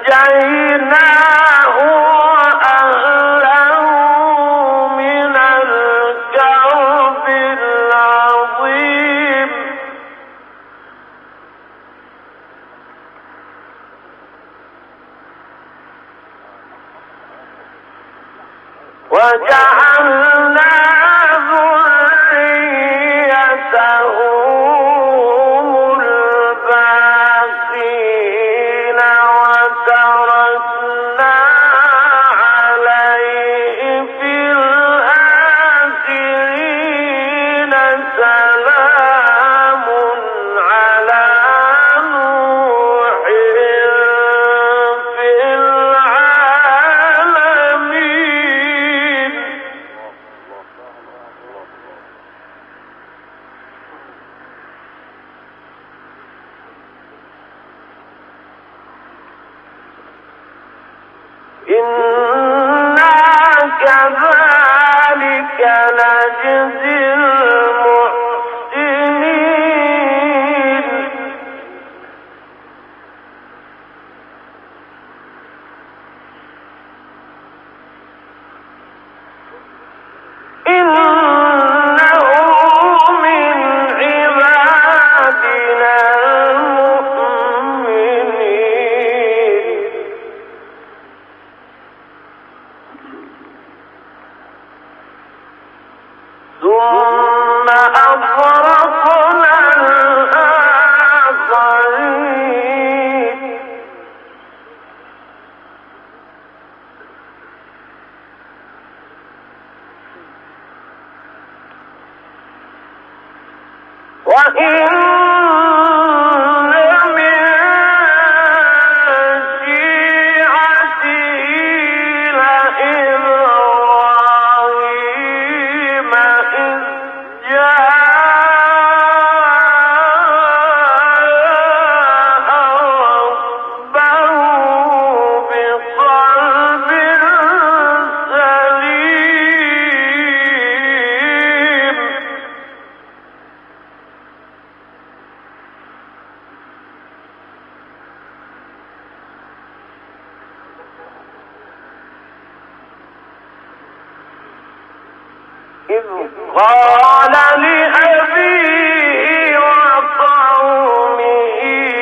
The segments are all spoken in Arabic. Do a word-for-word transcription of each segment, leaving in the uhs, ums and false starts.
فنجيناه وأهله من الكرب العظيم وجعلنا ذريته هم الباقين وتركنا عليه في الآخرين سلام على نوح في العالمين إنا كذلك نجزي المحسنين إنه من عبادنا المؤمنين ثم أغرقنا الآخرين وإن من شيعته لإبراهيم إذ جاء ربه بقلب سليم إذ قال لأبيه وقومه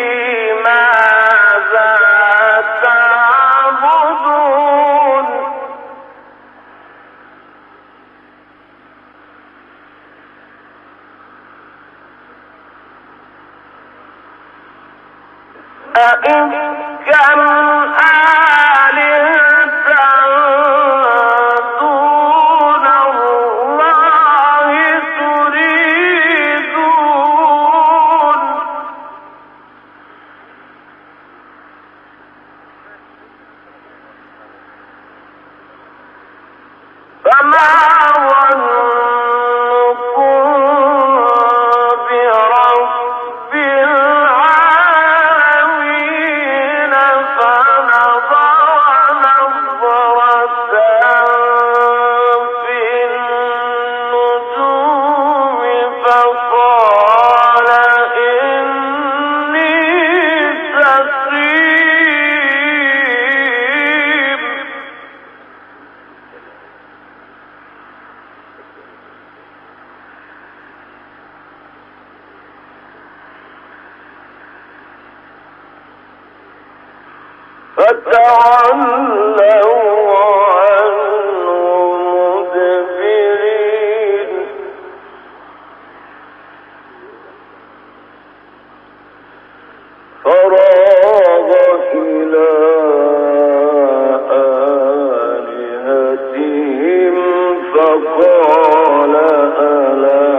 ماذا تعبدون أئفكا آلهة دون الله تريدون فما ظنكم برب العالمين فنظر نظرة في النجوم فقال إني سقيم فتولوا عنه مدبرين فراغ إلى آلهتهم فقال ألا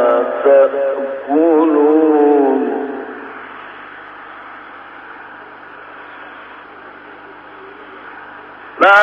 تأكلون ما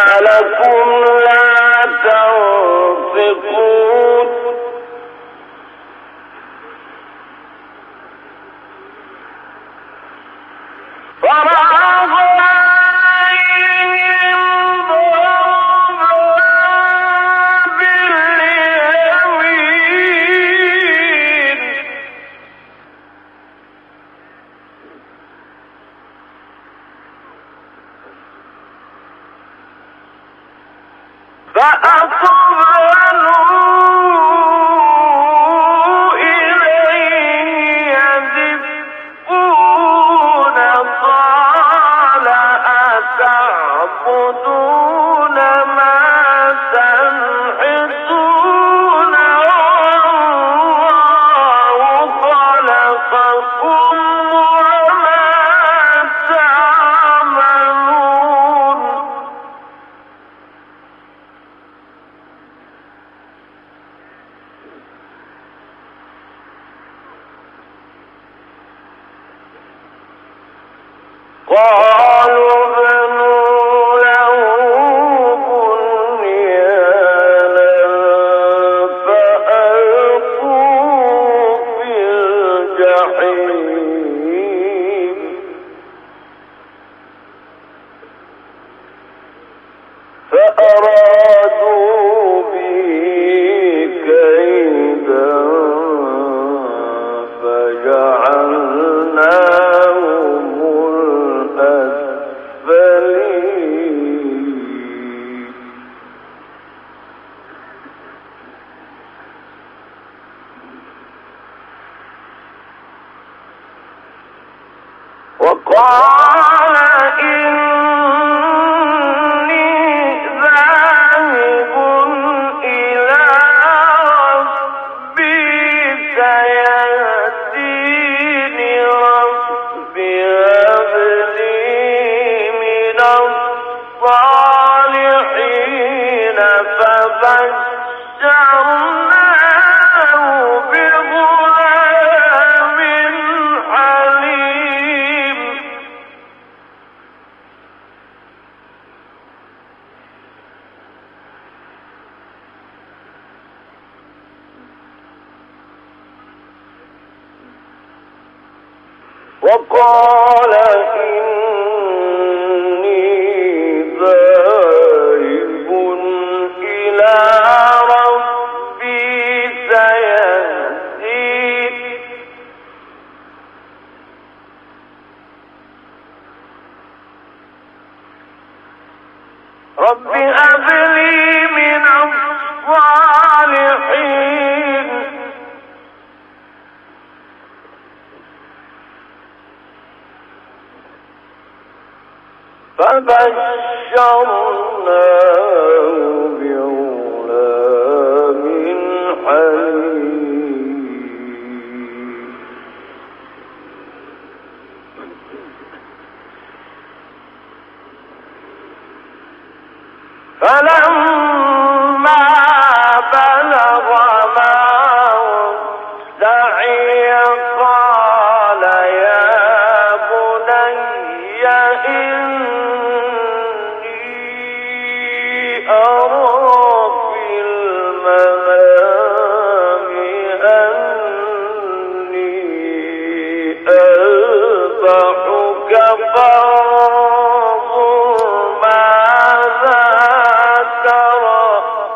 قالوا ابنوا له بنيانا فألقوه في الجحيم فأرادوا به كيدا فجعلناهم الأسفلين وقال إني ذاهب إلى ربي سيهديني ربي هب لي من الصالحين فبشرناه بغلام حليم وقال إني ذاهب إلى ربي سيهدين رب هب لي من الصالحين فبشرناه بغلام حليم فلما بلغ معه السعي قال يا بني إني أرى في المنام أني أذبحك فانظر ماذا ترى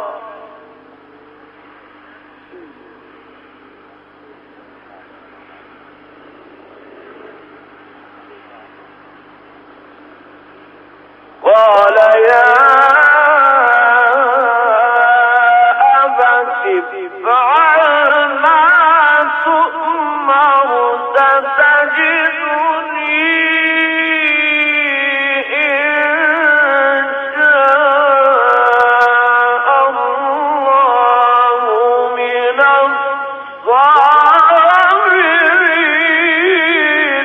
قال يا أبت افعل ما تؤمر ستجدني إن شاء الله من الصابرين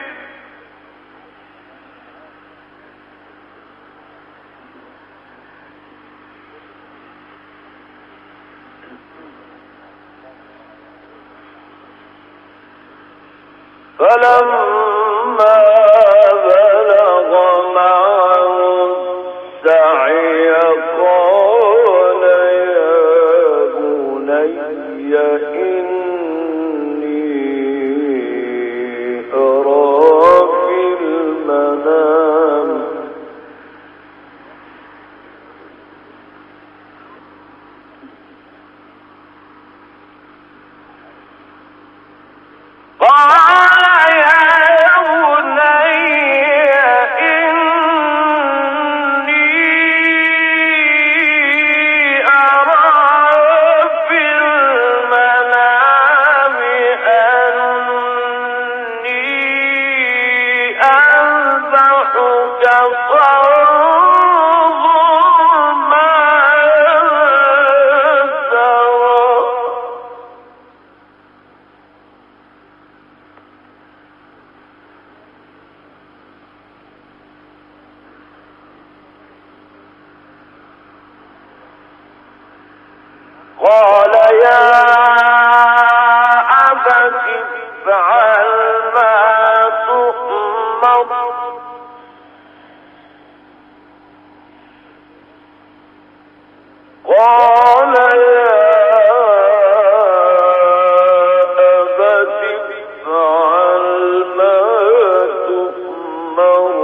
فلما بلغ معه السعي قال يا بني إني أرى في المنام قال يا بني إني أرى في المنام أني أذبحك فانظر ماذا ترى قال يا أبت افعل ما تؤمر قال يا أبت افعل ما تؤمر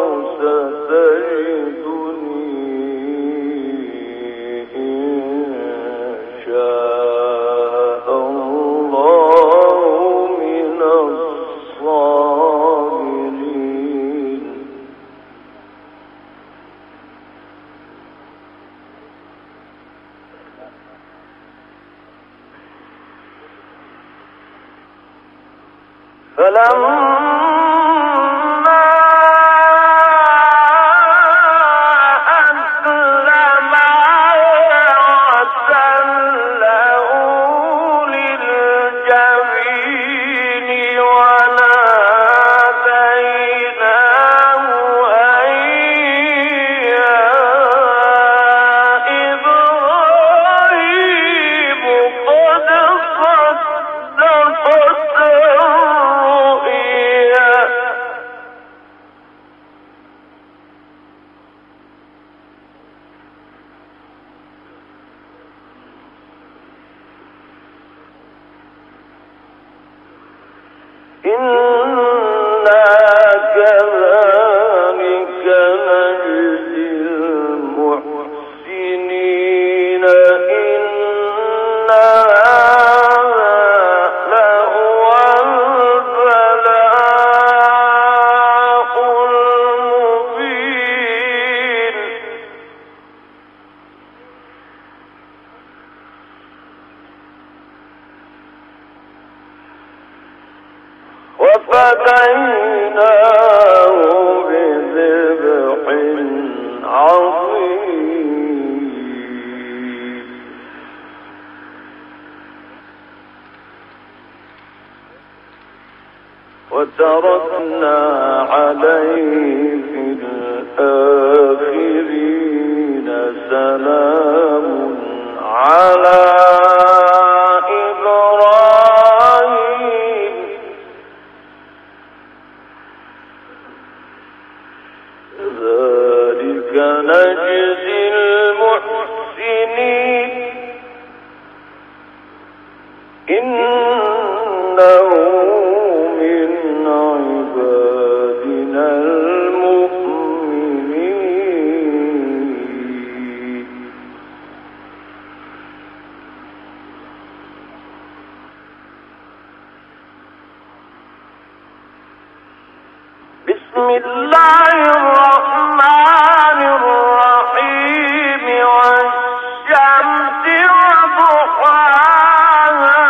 ستجدني إن شاء الله من الصابرين. فلما أسلما وتله للجبين وناديناه أن يا إبراهيم قد صدقت الرؤيا. إنا كذلك نجزي المحسنين. إن هذا لهو البلاء المبين. وفديناه بذبح عظيم. وتركنا عليه في الآخرين. سلام على إبراهيم. ذلك نجزي المحسنين. إنه من عبادنا المؤمنين. بسم الله الرحمن الرحيم. والشمس وضحاها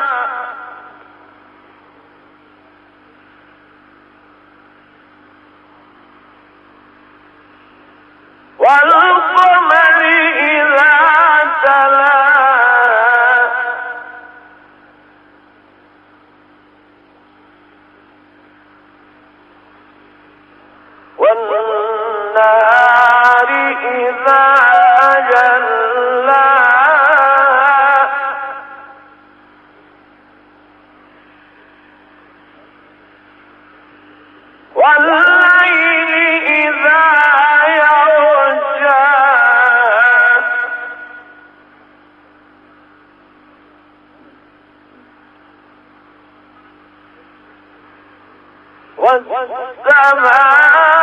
والقمر إذا تلاها والنهار إذا جلاها والليل إذا يغشاها والسماء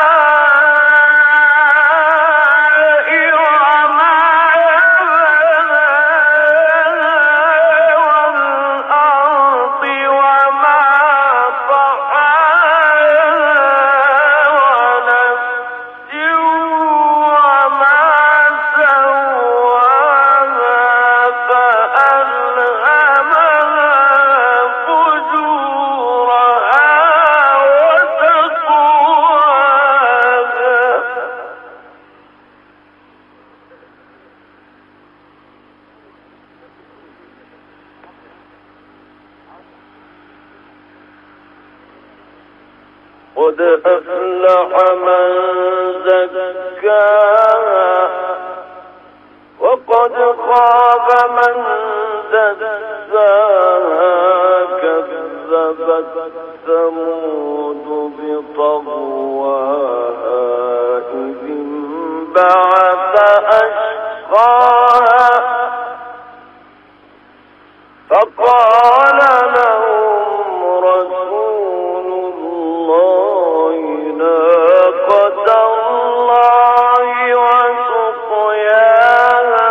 قد أفلح من زكاها وقد خاب من دساها. كذبت ثمود بطغواها إذ انبعث أشقاها فقال لهم رسول الله ناقة الله وسقياها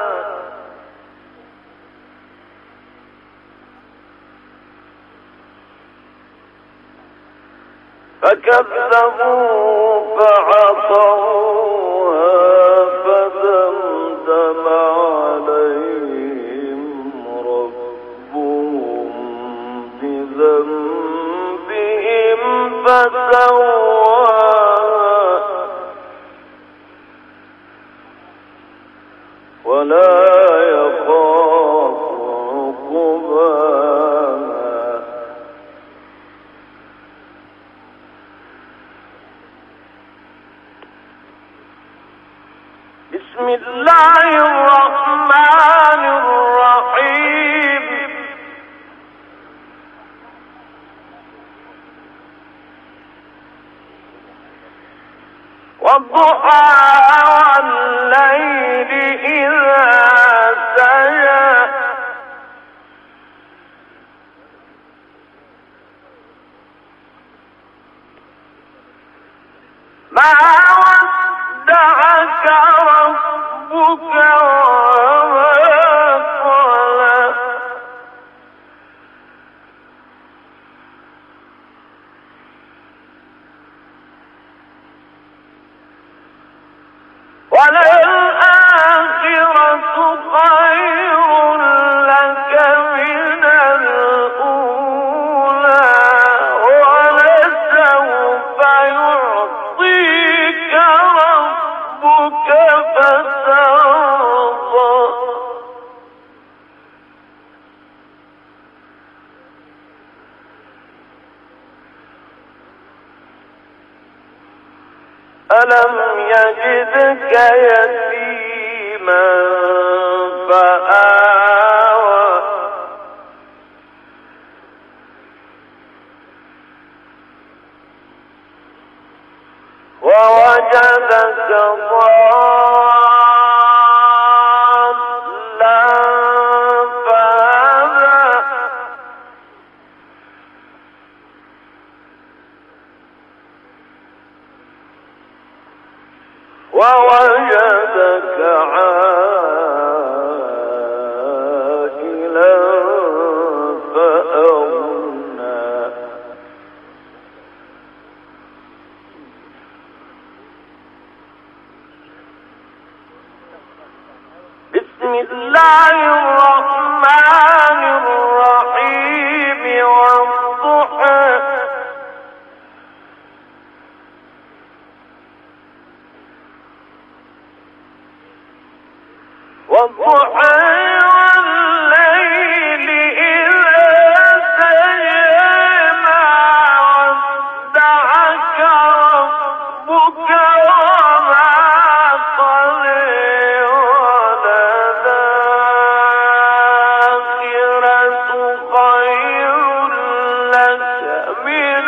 فكذبوا فعقروها فدمدم عليهم ربهم بذنبهم فسواها ولا يخاف عقباها. بسم الله الرحمن الرحيم. والضحى والليل إذا سجى ما ودعك ربك وما قلى وللآخرة خير لك من الأولى ولسوف يعطيك ربك فترضى. ألم يجدك يتيما فآوى ووجدك ضالا فهدى ووجدك عائلا فأغنى. بسم الله الرحمن الرحيم. والضحى والضحى والليل إذا سجى ما ودعك ربك وما قلى وللآخرة خير لك من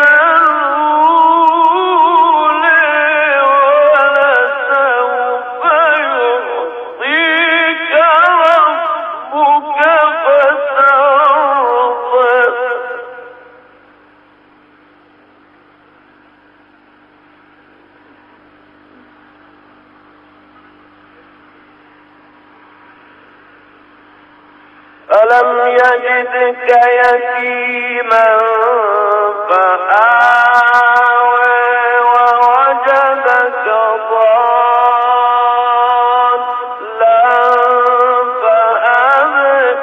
الأولى ولسوف يعطيك ربك فترضى. ألم يجدك يتيما فآوى ووجدك ضالا فهدى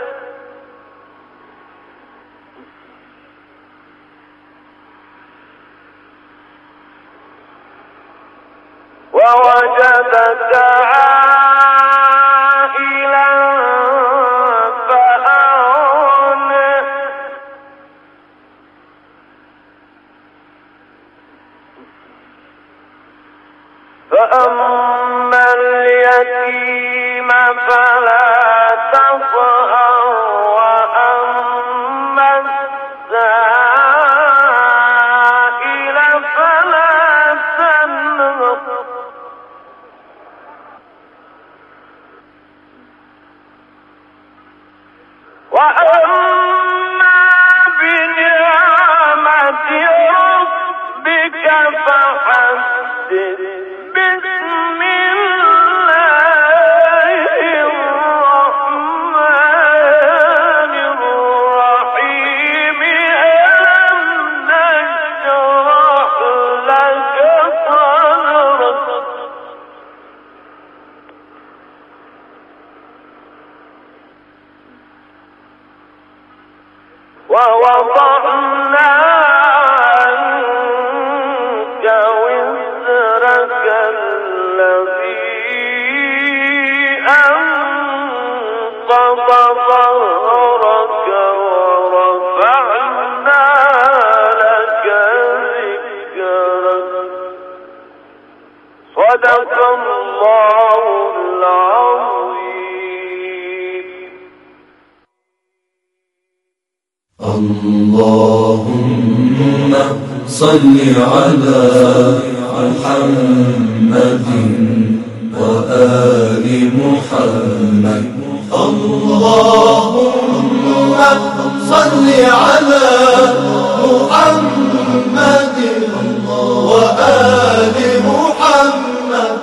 ووجدك عائلا فأغنى فأما اليتيم فلا تقهر وأما السائل فلا تنهر وأما ووضعنا عنك وزرك الذي أنقض ظهرك ورفعنا لك ذكرك صدق الله العظيم. اللهم صل على محمد وآل محمد. اللهم صل على محمد وآل محمد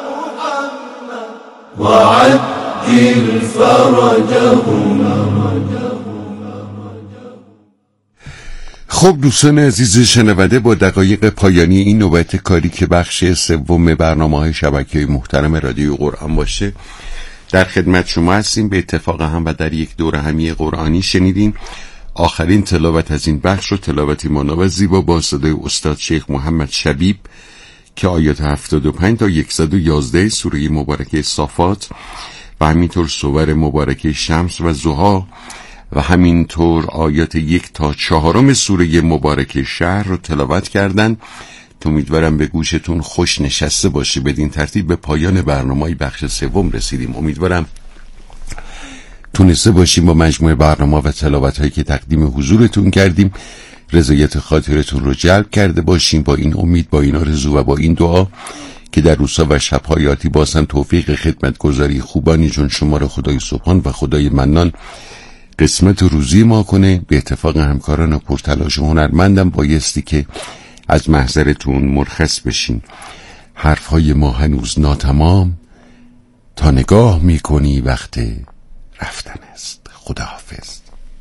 وعجل فرجهم. خب دوستان عزیز شنونده، با دقایق پایانی این نوبت کاری که بخش سوم برنامه‌های شبکه‌های محترم رادیو قرآن باشه در خدمت شما هستیم. به اتفاق هم و در یک دوره همی قرآنی شنیدیم آخرین تلاوت از این بخش رو، تلاوتی مانا و زیبا با صدای استاد شیخ محمد شبیب که آیات هفتاد و پنج تا صد و یازده سوره مبارکه صافات و همینطور سور مبارکه شمس و ضحی و همینطور آیات یک تا چهارم سوره مبارکه شهر رو تلاوت کردن. امیدوارم به گوشتون خوش نشسته باشه. بدین ترتیب به پایان برنامه‌ی بخش سوم رسیدیم. امیدوارم تونسته باشیم با مجموعه برنامه و تلاوت‌هایی که تقدیم حضورتون کردیم رضایت خاطرتون رو جلب کرده باشیم. با این امید، با این آرزو و با این دعا که در روزها و شب‌های آتی بازم توفیق خدمتگزاری خوبانی جون شما رو خدای سبحان و خدای منان قسمت روزی ما کنه. به اتفاق همکاران پرتلاش و هنرمندم بایستی که از محضرتون مرخص بشین. حرفهای ما هنوز ناتمام، تا نگاه میکنی وقت رفتن است. خداحافظ.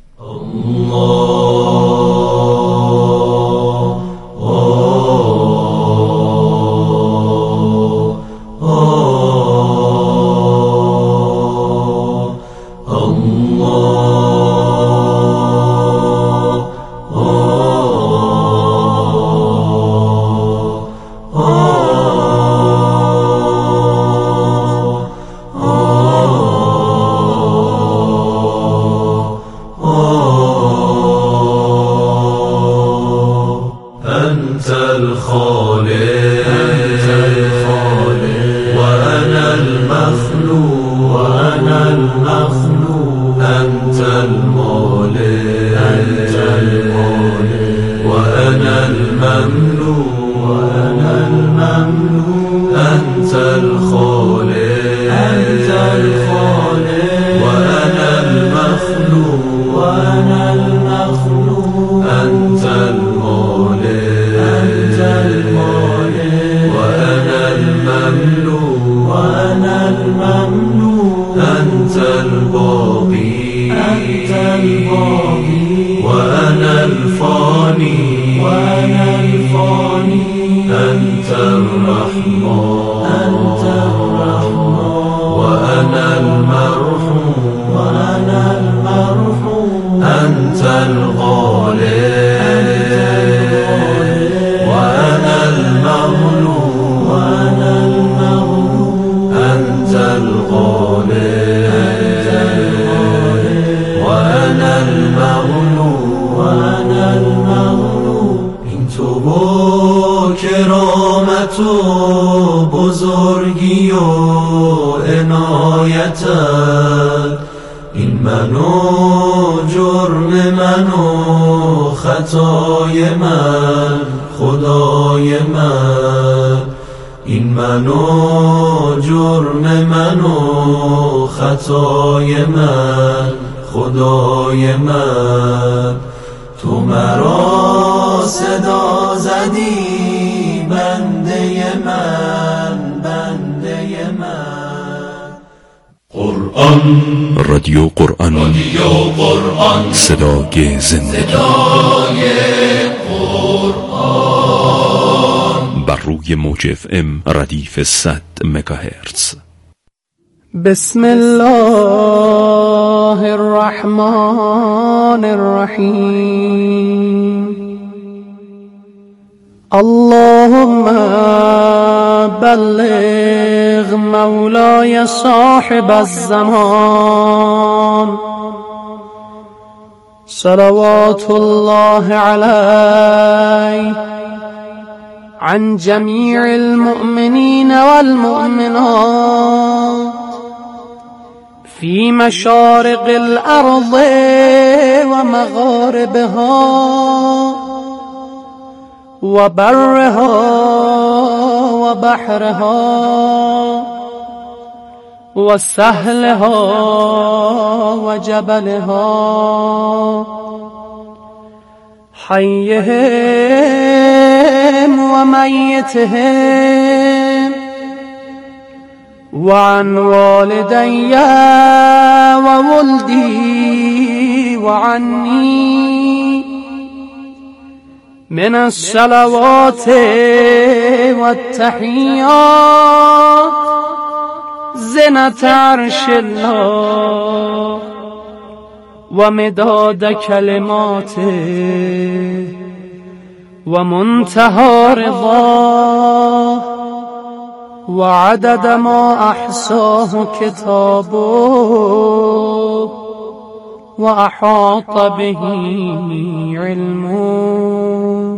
خطای من خدای من، تو مرا صدا زدی بنده من. قرآن، رادیو قرآن، رادیو قرآن، صدای زندگی، صدای قرآن. بر روی موج اف ام ردیف صد مگاهرتز. بسم الله الرحمن الرحیم. اللهم بلغ مولاي صاحب الزمان صلوات الله عليه عن جميع المؤمنين والمؤمنات في مشارق الأرض ومغاربها وبرها وبحرها وسهلها وجبلها حيهم وميتهم وعن والدي وولدي وعني من الصلوات والتحيات زنة عرش الله ومداد كلماته ومنتهى رضاه وعدد ما أحصاه كتابه وأحاط به علمه.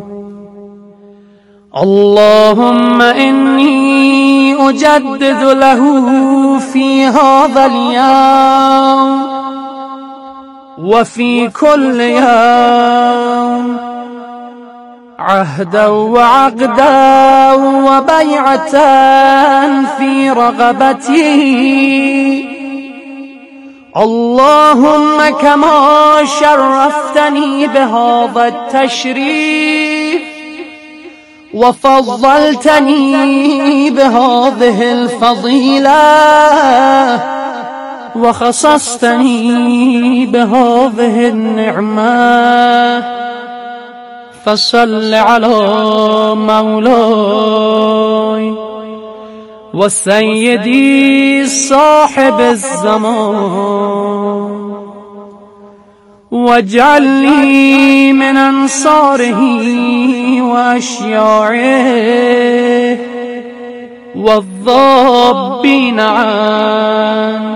اللهم إني أجدد له في هذا اليوم وفي كل يوم عهدا وعقدا وبيعة في رغبتي. اللهم كما شرفتني بهذا التشريف وفضلتني بهذه الفضيلة وخصصتني بهذه النعمة فصل على مولاي وسيدي صاحب الزمان واجعلني من أنصاره وأشياعه والضابين عنه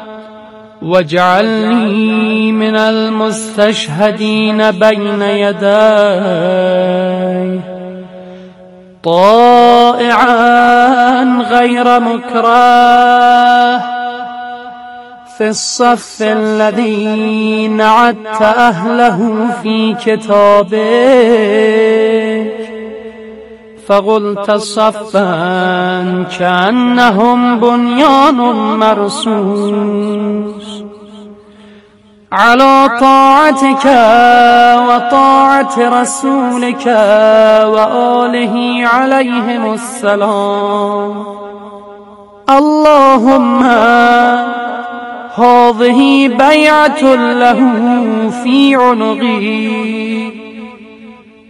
واجعلني من المستشهدين بين يديه طائعا غير مكره في الصف الذي نعدت أهله في كتابك فقلت صفا كأنهم بنيان مرصوص على طاعتك وطاعة رسولك وآله عليهم السلام. اللهم هذه بيعة له في عنقي